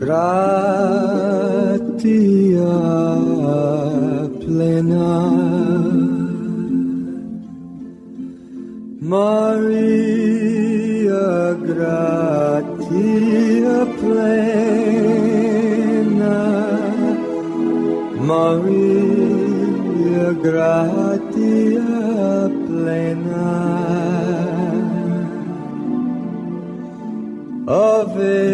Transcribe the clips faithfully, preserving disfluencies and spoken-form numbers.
gratia plena, Maria, gratia plena, Maria, gratia plena, Ave,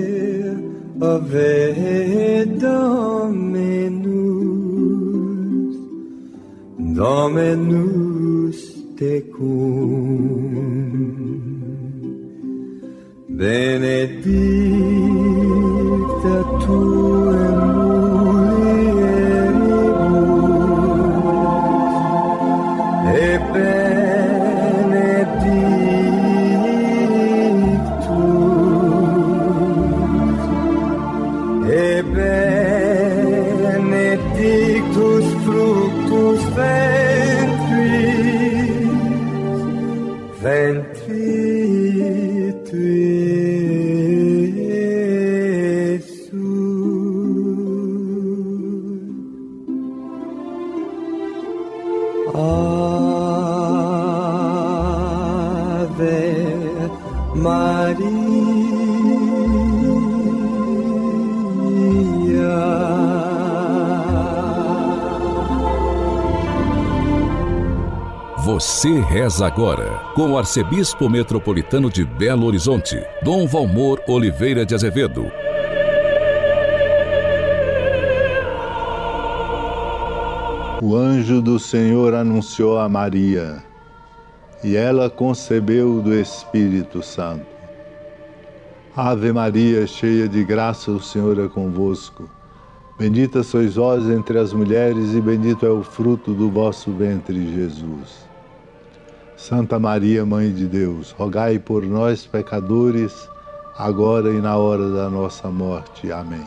Ave Dominus, Dominus tecum, benedicta tu in mulieribus, e benedictus, e benedictus fructus ventris, ventris tui, Iesus. Ave Maria. Você reza agora com o arcebispo metropolitano de Belo Horizonte, Dom Valmor Oliveira de Azevedo. O anjo do Senhor anunciou a Maria, e ela concebeu do Espírito Santo. Ave Maria, cheia de graça, o Senhor é convosco. Bendita sois vós entre as mulheres, e bendito é o fruto do vosso ventre, Jesus. Santa Maria, Mãe de Deus, rogai por nós, pecadores, agora e na hora da nossa morte. Amém.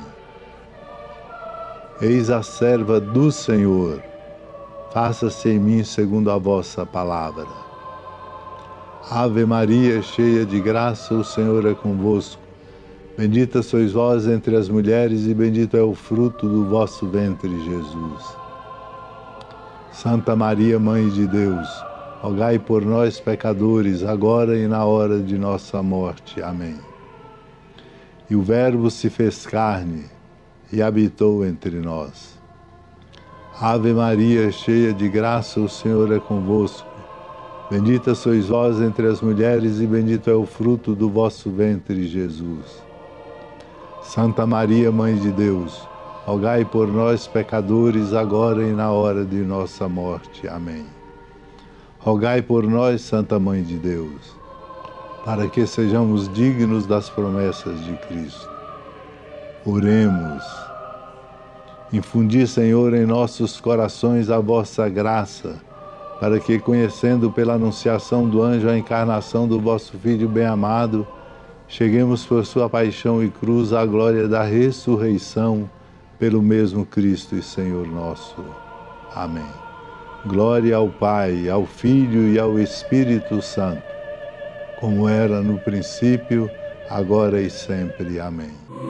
Eis a serva do Senhor, faça-se em mim segundo a vossa palavra. Ave Maria, cheia de graça, o Senhor é convosco. Bendita sois vós entre as mulheres, e bendito é o fruto do vosso ventre, Jesus. Santa Maria, Mãe de Deus, rogai por nós, pecadores, agora e na hora de nossa morte. Amém. E o Verbo se fez carne e habitou entre nós. Ave Maria, cheia de graça, o Senhor é convosco. Bendita sois vós entre as mulheres, e bendito é o fruto do vosso ventre, Jesus. Santa Maria, Mãe de Deus, rogai por nós, pecadores, agora e na hora de nossa morte. Amém. Rogai por nós, Santa Mãe de Deus, para que sejamos dignos das promessas de Cristo. Oremos. Infundi, Senhor, em nossos corações a vossa graça, para que, conhecendo pela anunciação do anjo a encarnação do vosso Filho bem-amado, cheguemos por sua paixão e cruz à glória da ressurreição, pelo mesmo Cristo e Senhor nosso. Amém. Glória ao Pai, ao Filho e ao Espírito Santo, como era no princípio, agora e sempre. Amém.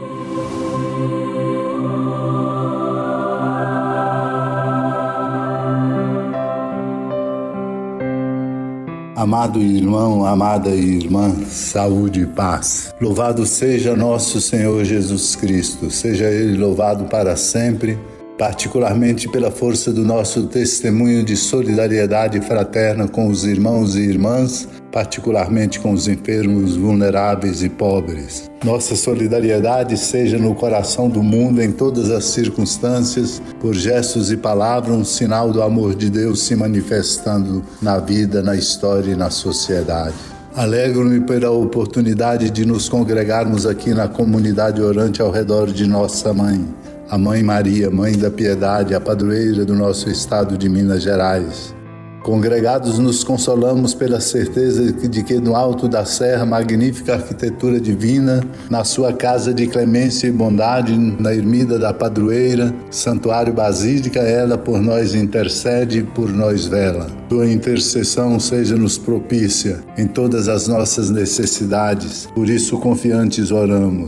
Amado irmão, amada irmã, saúde e paz. Louvado seja nosso Senhor Jesus Cristo, seja Ele louvado para sempre, particularmente pela força do nosso testemunho de solidariedade fraterna com os irmãos e irmãs, particularmente com os enfermos, vulneráveis e pobres. Nossa solidariedade seja no coração do mundo em todas as circunstâncias, por gestos e palavras, um sinal do amor de Deus se manifestando na vida, na história e na sociedade. Alegro-me pela oportunidade de nos congregarmos aqui na comunidade orante ao redor de nossa Mãe, a Mãe Maria, Mãe da Piedade, a padroeira do nosso estado de Minas Gerais. Congregados, nos consolamos pela certeza de que no alto da serra, magnífica arquitetura divina, na sua casa de clemência e bondade, na ermida da padroeira, santuário basílica, ela por nós intercede e por nós vela. Tua intercessão seja-nos propícia em todas as nossas necessidades, por isso confiantes oramos.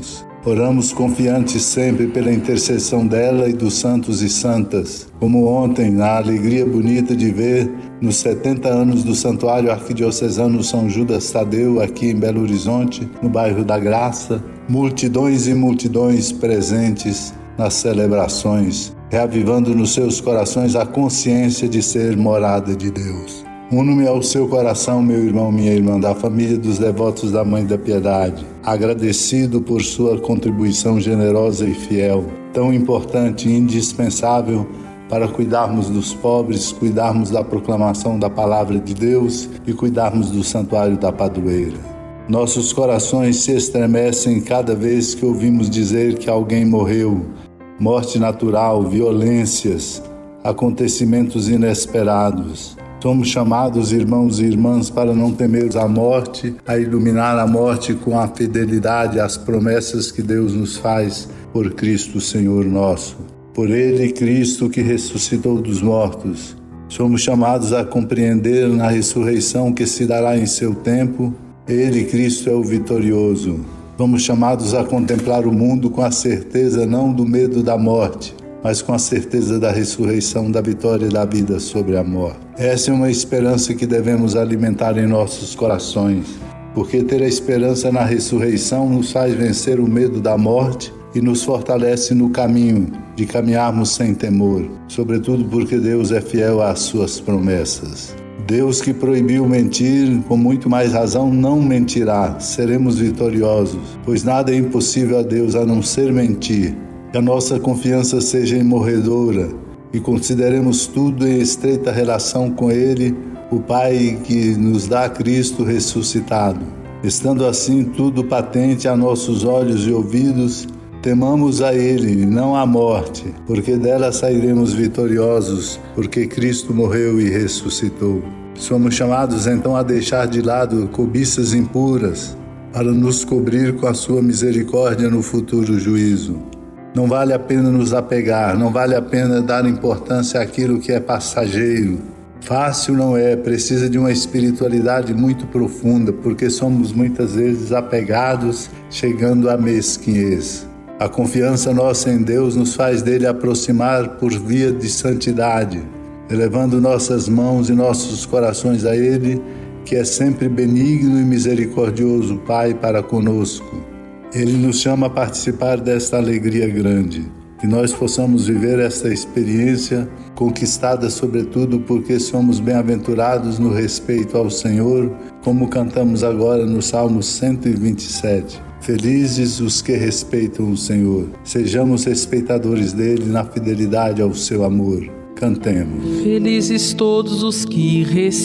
Oramos confiantes sempre pela intercessão dela e dos santos e santas, como ontem, na alegria bonita de ver, nos setenta anos do Santuário Arquidiocesano São Judas Tadeu, aqui em Belo Horizonte, no bairro da Graça, multidões e multidões presentes nas celebrações, reavivando nos seus corações a consciência de ser morada de Deus. Uno-me ao seu coração, meu irmão, minha irmã, da família dos devotos da Mãe da Piedade, agradecido por sua contribuição generosa e fiel, tão importante e indispensável para cuidarmos dos pobres, cuidarmos da proclamação da Palavra de Deus e cuidarmos do Santuário da Padroeira. Nossos corações se estremecem cada vez que ouvimos dizer que alguém morreu, morte natural, violências, acontecimentos inesperados. Somos chamados, irmãos e irmãs, para não temermos a morte, a iluminar a morte com a fidelidade às promessas que Deus nos faz por Cristo Senhor nosso. Por Ele, Cristo, que ressuscitou dos mortos. Somos chamados a compreender na ressurreição que se dará em seu tempo, Ele, Cristo, é o vitorioso. Somos chamados a contemplar o mundo com a certeza não do medo da morte, mas com a certeza da ressurreição, da vitória da vida sobre a morte. Essa é uma esperança que devemos alimentar em nossos corações, porque ter a esperança na ressurreição nos faz vencer o medo da morte e nos fortalece no caminho de caminharmos sem temor, sobretudo porque Deus é fiel às suas promessas. Deus que proibiu mentir, com muito mais razão não mentirá, seremos vitoriosos, pois nada é impossível a Deus a não ser mentir. Que a nossa confiança seja imorredora e consideremos tudo em estreita relação com Ele, o Pai que nos dá Cristo ressuscitado. Estando assim tudo patente a nossos olhos e ouvidos, temamos a Ele e não à morte, porque dela sairemos vitoriosos, porque Cristo morreu e ressuscitou. Somos chamados então a deixar de lado cobiças impuras, para nos cobrir com a sua misericórdia no futuro juízo. Não vale a pena nos apegar, não vale a pena dar importância àquilo que é passageiro. Fácil não é, precisa de uma espiritualidade muito profunda, porque somos muitas vezes apegados, chegando à mesquinhez. A confiança nossa em Deus nos faz dele aproximar por via de santidade, elevando nossas mãos e nossos corações a Ele, que é sempre benigno e misericordioso Pai para conosco. Ele nos chama a participar desta alegria grande, que nós possamos viver esta experiência conquistada sobretudo porque somos bem-aventurados no respeito ao Senhor, como cantamos agora no Salmo cento e vinte e sete. Felizes os que respeitam o Senhor, sejamos respeitadores dele na fidelidade ao seu amor. Cantemos. Felizes todos os que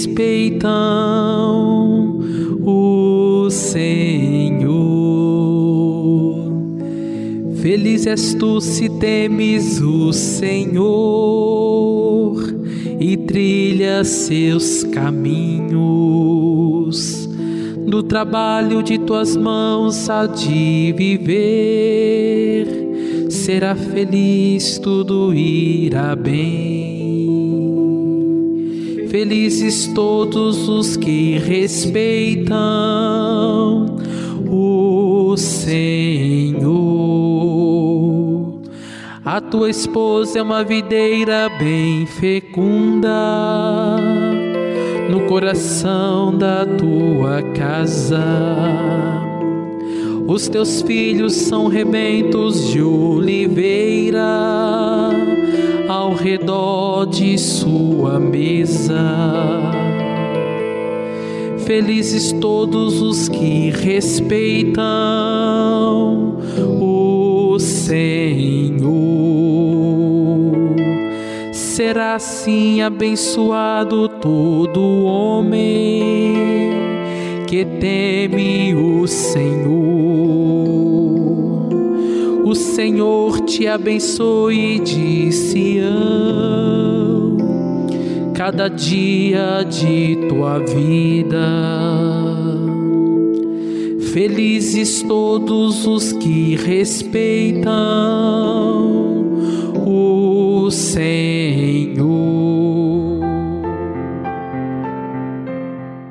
respeitam o Senhor. Feliz és tu se temes o Senhor e trilhas seus caminhos. Do trabalho de tuas mãos há de viver, será feliz, tudo irá bem. Felizes todos os que respeitam o Senhor. A tua esposa é uma videira bem fecunda no coração da tua casa. Os teus filhos são rebentos de oliveira ao redor de sua mesa. Felizes todos os que respeitam o Senhor. Será assim abençoado todo homem que teme o Senhor. O Senhor te abençoe de Sião, cada dia de tua vida. Felizes todos os que respeitam o Senhor.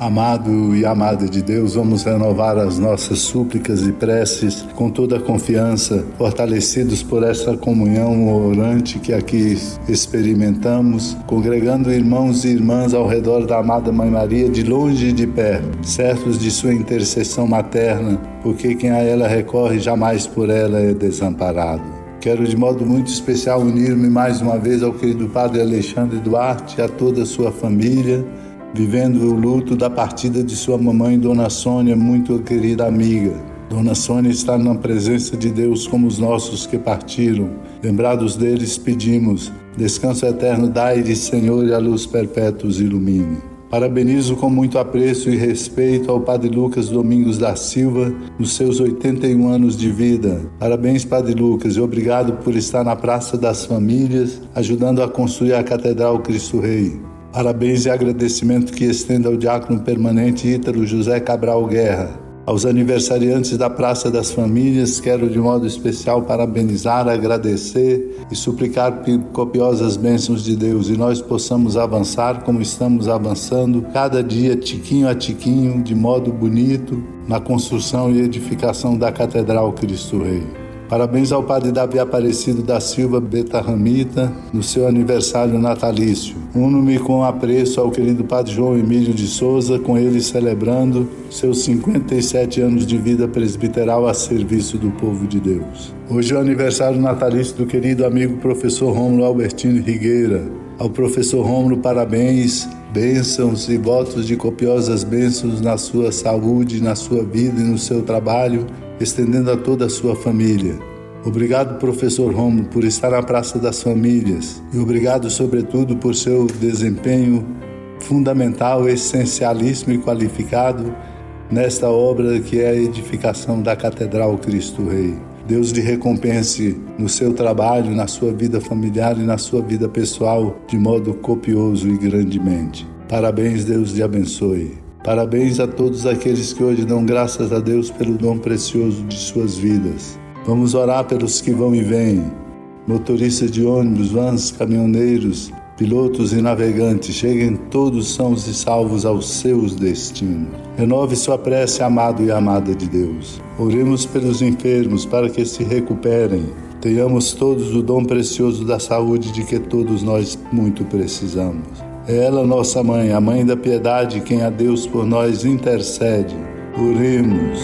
Amado e amada de Deus, vamos renovar as nossas súplicas e preces com toda a confiança, fortalecidos por essa comunhão orante que aqui experimentamos, congregando irmãos e irmãs ao redor da amada Mãe Maria, de longe e de perto, certos de sua intercessão materna, porque quem a ela recorre jamais por ela é desamparado. Quero de modo muito especial unir-me mais uma vez ao querido Padre Alexandre Duarte e a toda a sua família, vivendo o luto da partida de sua mamãe, Dona Sônia, muito querida amiga. Dona Sônia está na presença de Deus como os nossos que partiram. Lembrados deles, pedimos, descanso eterno dai-lhe, Senhor, e a luz perpétua os ilumine. Parabenizo com muito apreço e respeito ao Padre Lucas Domingos da Silva, nos seus oitenta e um anos de vida. Parabéns, Padre Lucas, e obrigado por estar na Praça das Famílias, ajudando a construir a Catedral Cristo Rei. Parabéns e agradecimento que estendo ao diácono permanente Ítalo José Cabral Guerra. Aos aniversariantes da Praça das Famílias, quero de modo especial parabenizar, agradecer e suplicar copiosas bênçãos de Deus e nós possamos avançar como estamos avançando, cada dia, tiquinho a tiquinho, de modo bonito, na construção e edificação da Catedral Cristo Rei. Parabéns ao Padre Davi Aparecido da Silva Betarramita, no seu aniversário natalício. Uno-me com apreço ao querido Padre João Emílio de Souza, com ele celebrando seus cinquenta e sete anos de vida presbiteral a serviço do povo de Deus. Hoje é o aniversário natalício do querido amigo professor Rômulo Albertino Rigueira. Ao professor Rômulo, parabéns, bênçãos e votos de copiosas bênçãos na sua saúde, na sua vida e no seu trabalho, estendendo a toda a sua família. Obrigado, professor Rômulo, por estar na Praça das Famílias e obrigado, sobretudo, por seu desempenho fundamental, essencialíssimo e qualificado nesta obra que é a edificação da Catedral Cristo Rei. Deus lhe recompense no seu trabalho, na sua vida familiar e na sua vida pessoal de modo copioso e grandemente. Parabéns, Deus lhe abençoe. Parabéns a todos aqueles que hoje dão graças a Deus pelo dom precioso de suas vidas. Vamos orar pelos que vão e vêm, motoristas de ônibus, vans, caminhoneiros, pilotos e navegantes, cheguem todos sãos e salvos aos seus destinos. Renove sua prece, amado e amada de Deus. Oremos pelos enfermos para que se recuperem. Tenhamos todos o dom precioso da saúde de que todos nós muito precisamos. É ela, nossa mãe, a mãe da piedade, quem a Deus por nós intercede. Oremos.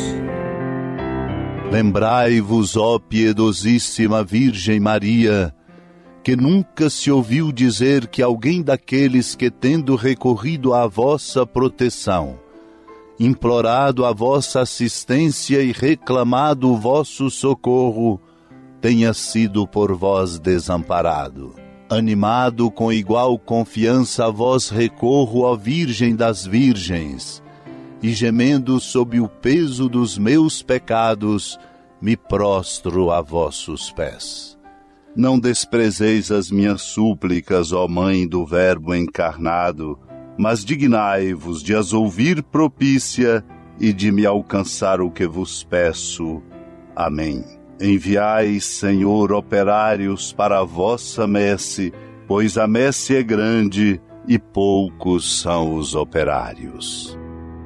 Lembrai-vos, ó piedosíssima Virgem Maria, que nunca se ouviu dizer que alguém daqueles que, tendo recorrido à vossa proteção, implorado a vossa assistência e reclamado o vosso socorro, tenha sido por vós desamparado. Animado com igual confiança a vós recorro, ó Virgem das Virgens, e gemendo sob o peso dos meus pecados, me prostro a vossos pés. Não desprezeis as minhas súplicas, ó Mãe do Verbo encarnado, mas dignai-vos de as ouvir propícia e de me alcançar o que vos peço. Amém. Enviai, Senhor, operários para a vossa messe, pois a messe é grande e poucos são os operários.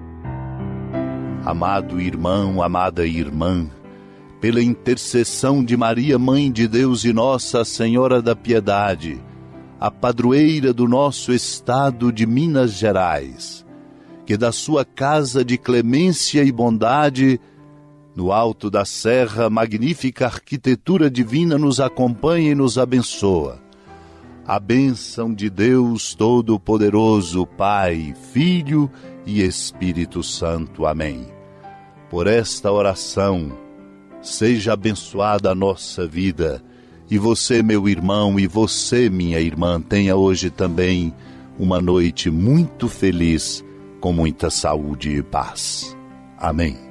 Amado irmão, amada irmã, pela intercessão de Maria, Mãe de Deus e Nossa Senhora da Piedade, a padroeira do nosso estado de Minas Gerais, que da sua casa de clemência e bondade, no alto da serra, magnífica arquitetura divina nos acompanha e nos abençoa. A bênção de Deus Todo-Poderoso, Pai, Filho e Espírito Santo. Amém. Por esta oração, seja abençoada a nossa vida, e você, meu irmão, e você, minha irmã, tenha hoje também uma noite muito feliz, com muita saúde e paz. Amém.